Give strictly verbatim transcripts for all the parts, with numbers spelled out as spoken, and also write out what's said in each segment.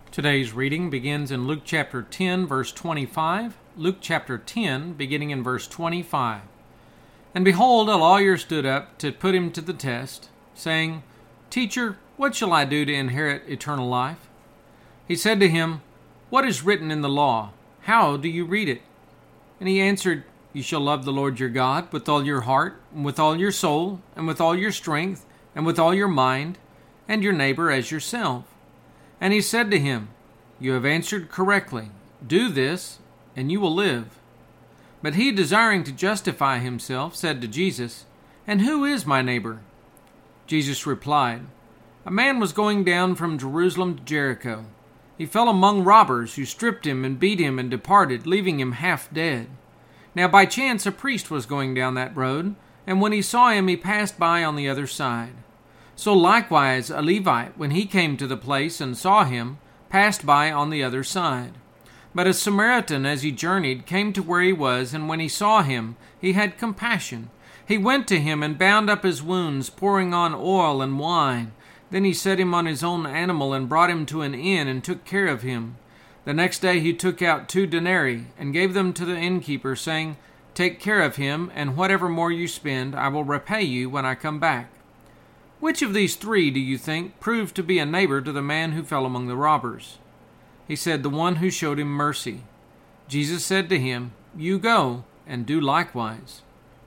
Today's reading begins in Luke chapter ten, verse twenty-five. Luke chapter ten, beginning in verse twenty-five. And behold, a lawyer stood up to put him to the test, saying, Teacher, what shall I do to inherit eternal life? He said to him, What is written in the law? How do you read it? And he answered, You shall love the Lord your God with all your heart, and with all your soul, and with all your strength, and with all your mind, and your neighbor as yourself. And he said to him, You have answered correctly. Do this, and you will live. But he, desiring to justify himself, said to Jesus, And who is my neighbor? Jesus replied, A man was going down from Jerusalem to Jericho. He fell among robbers, who stripped him and beat him and departed, leaving him half dead. Now by chance a priest was going down that road, and when he saw him, he passed by on the other side. So likewise a Levite, when he came to the place and saw him, passed by on the other side. But a Samaritan, as he journeyed, came to where he was, and when he saw him, he had compassion. He went to him and bound up his wounds, pouring on oil and wine. Then he set him on his own animal and brought him to an inn and took care of him. The next day he took out two denarii and gave them to the innkeeper, saying, Take care of him, and whatever more you spend, I will repay you when I come back. Which of these three, do you think, proved to be a neighbor to the man who fell among the robbers? He said, The one who showed him mercy. Jesus said to him, You go, and do likewise.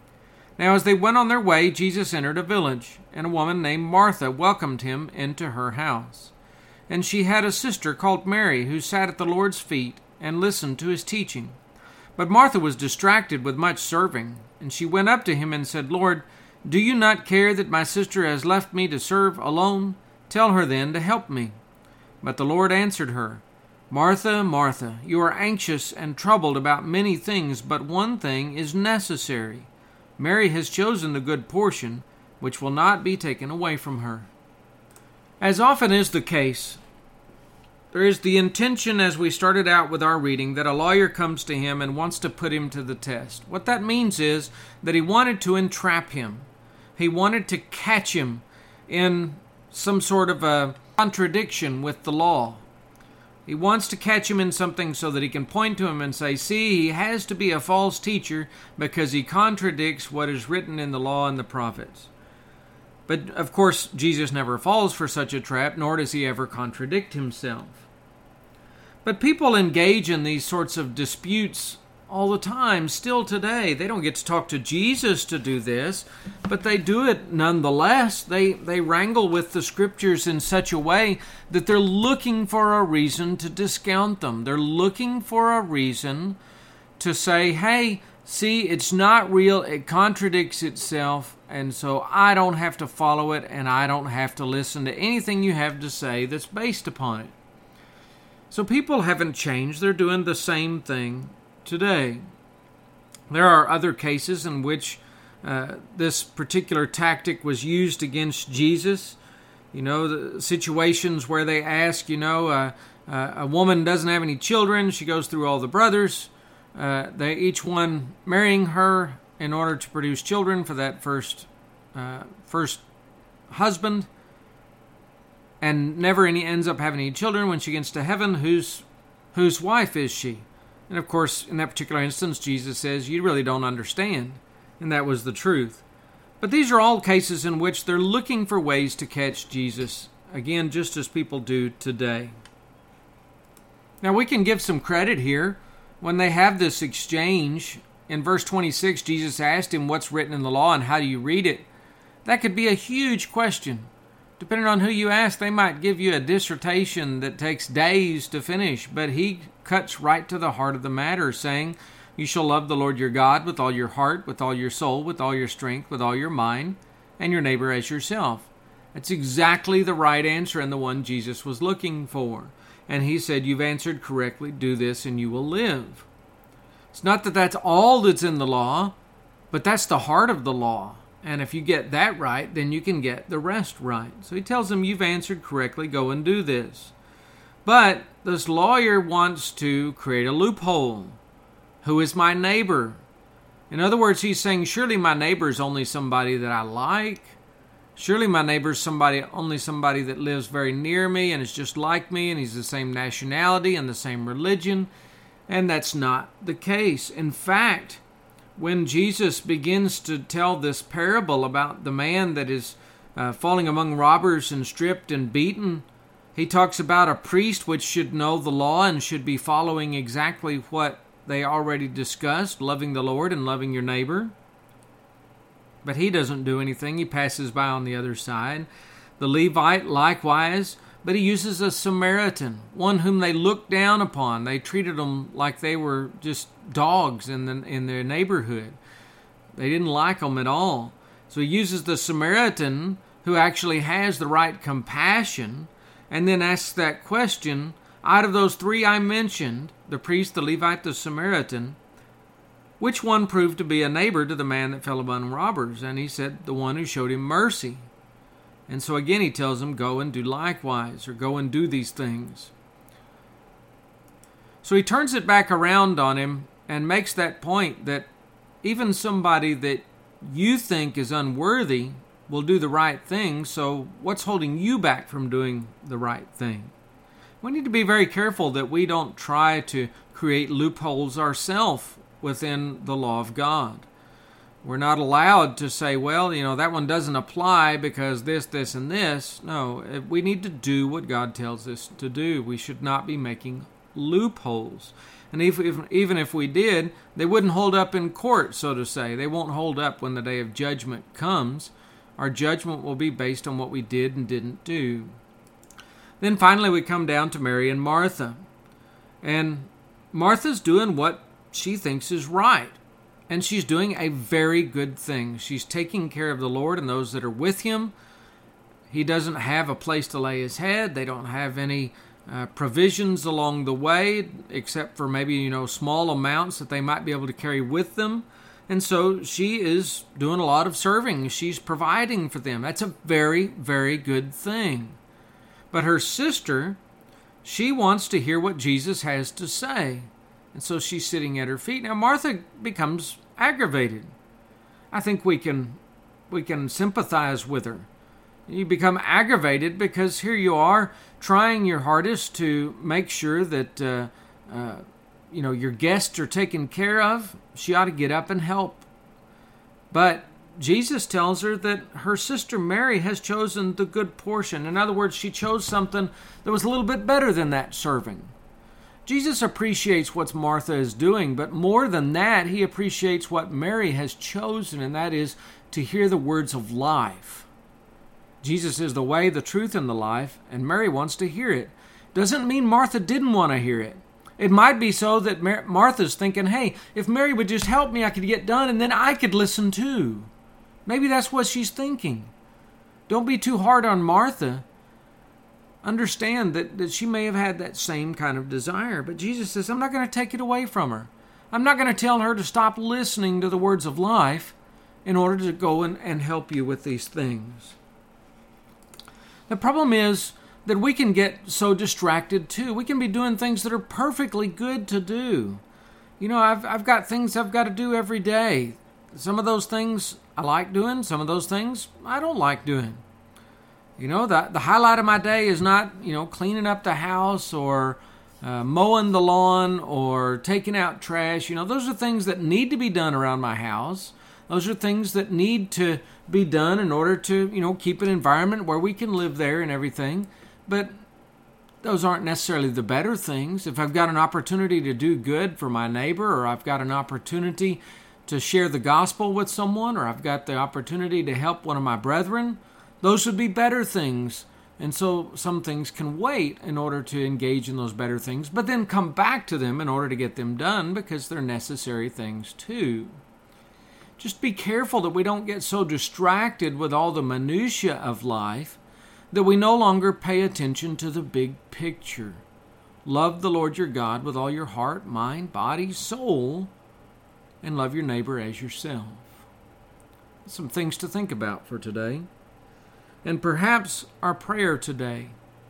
Now as they went on their way, Jesus entered a village, and a woman named Martha welcomed him into her house. And she had a sister called Mary, who sat at the Lord's feet and listened to his teaching. But Martha was distracted with much serving, and she went up to him and said, Lord, do you not care that my sister has left me to serve alone? Tell her then to help me. But the Lord answered her, Martha, Martha, you are anxious and troubled about many things, but one thing is necessary. Mary has chosen the good portion, which will not be taken away from her. As often is the case, there is the intention, as we started out with our reading, that a lawyer comes to him and wants to put him to the test. What that means is that he wanted to entrap him. He wanted to catch him in some sort of a contradiction with the law. He wants to catch him in something so that he can point to him and say, see, he has to be a false teacher because he contradicts what is written in the law and the prophets. But, of course, Jesus never falls for such a trap, nor does he ever contradict himself. But people engage in these sorts of disputes all the time, still today. They don't get to talk to Jesus to do this, but they do it nonetheless. They, they wrangle with the Scriptures in such a way that they're looking for a reason to discount them. They're looking for a reason to say, hey, see, it's not real, it contradicts itself, and so I don't have to follow it, and I don't have to listen to anything you have to say that's based upon it. So people haven't changed. They're doing the same thing today. There are other cases in which uh, this particular tactic was used against Jesus. You know, the situations where they ask, you know, uh, uh, a woman doesn't have any children. She goes through all the brothers. Uh, they each one marrying her in order to produce children for that first uh, first husband, and never any ends up having any children. When she gets to heaven, whose whose wife is she? And of course, in that particular instance, Jesus says, you really don't understand. And that was the truth. But these are all cases in which they're looking for ways to catch Jesus, again, just as people do today. Now, we can give some credit here. When they have this exchange, in verse twenty-six, Jesus asked him, what's written in the law and how do you read it? That could be a huge question. Depending on who you ask, they might give you a dissertation that takes days to finish, but he cuts right to the heart of the matter, saying, you shall love the Lord your God with all your heart, with all your soul, with all your strength, with all your mind, and your neighbor as yourself. That's exactly the right answer and the one Jesus was looking for. And he said, you've answered correctly, do this and you will live. It's not that that's all that's in the law, but that's the heart of the law. And if you get that right, then you can get the rest right. So he tells them, you've answered correctly, go and do this. But this lawyer wants to create a loophole. Who is my neighbor? In other words, he's saying, surely my neighbor is only somebody that I like. Surely my neighbor is somebody, only somebody that lives very near me and is just like me, and he's the same nationality and the same religion. And that's not the case. In fact, when Jesus begins to tell this parable about the man that is uh, falling among robbers and stripped and beaten, he talks about a priest which should know the law and should be following exactly what they already discussed, loving the Lord and loving your neighbor. But he doesn't do anything. He passes by on the other side. The Levite likewise, but he uses a Samaritan, one whom they looked down upon. They treated them like they were just dogs in the, in their neighborhood. They didn't like them at all. So he uses the Samaritan, who actually has the right compassion, and then asks that question, out of those three I mentioned, the priest, the Levite, the Samaritan, which one proved to be a neighbor to the man that fell among robbers? And he said, the one who showed him mercy. And so again he tells him, go and do likewise, or go and do these things. So he turns it back around on him and makes that point that even somebody that you think is unworthy will do the right thing, so what's holding you back from doing the right thing? We need to be very careful that we don't try to create loopholes ourselves within the law of God. We're not allowed to say, well, you know, that one doesn't apply because this, this, and this. No, we need to do what God tells us to do. We should not be making loopholes. And if, if, even if we did, they wouldn't hold up in court, so to say. They won't hold up when the day of judgment comes. Our judgment will be based on what we did and didn't do. Then finally we come down to Mary and Martha. And Martha's doing what she thinks is right. And she's doing a very good thing. She's taking care of the Lord and those that are with him. He doesn't have a place to lay his head. They don't have any uh, provisions along the way, except for maybe, you know, small amounts that they might be able to carry with them. And so she is doing a lot of serving. She's providing for them. That's a very, very good thing. But her sister, she wants to hear what Jesus has to say. And so she's sitting at her feet. Now Martha becomes aggravated. I think we can we can sympathize with her. You become aggravated because here you are trying your hardest to make sure that uh, uh, you know your guests are taken care of. She ought to get up and help. But Jesus tells her that her sister Mary has chosen the good portion. In other words, she chose something that was a little bit better than that serving. Jesus appreciates what Martha is doing, but more than that, he appreciates what Mary has chosen, and that is to hear the words of life. Jesus is the way, the truth, and the life, and Mary wants to hear it. Doesn't mean Martha didn't want to hear it. It might be so that Mar- Martha's thinking, hey, if Mary would just help me, I could get done, and then I could listen too. Maybe that's what she's thinking. Don't be too hard on Martha. Understand that, that she may have had that same kind of desire. But Jesus says, I'm not going to take it away from her. I'm not going to tell her to stop listening to the words of life in order to go and, and help you with these things. The problem is that we can get so distracted too. We can be doing things that are perfectly good to do. You know, I've I've got things I've got to do every day. Some of those things I like doing. Some of those things I don't like doing. You know, the, the highlight of my day is not, you know, cleaning up the house or uh, mowing the lawn or taking out trash. You know, those are things that need to be done around my house. Those are things that need to be done in order to, you know, keep an environment where we can live there and everything. But those aren't necessarily the better things. If I've got an opportunity to do good for my neighbor, or I've got an opportunity to share the gospel with someone, or I've got the opportunity to help one of my brethren, those would be better things. And so some things can wait in order to engage in those better things, but then come back to them in order to get them done because they're necessary things too. Just be careful that we don't get so distracted with all the minutiae of life that we no longer pay attention to the big picture. Love the Lord your God with all your heart, mind, body, soul, and love your neighbor as yourself. Some things to think about for today. And perhaps our prayer today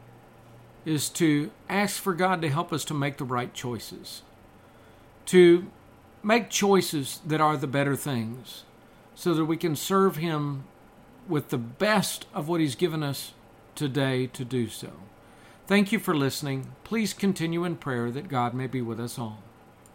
is to ask for God to help us to make the right choices. To make choices that are the better things so that we can serve Him with the best of what He's given us today to do so. Thank you for listening. Please continue in prayer that God may be with us all.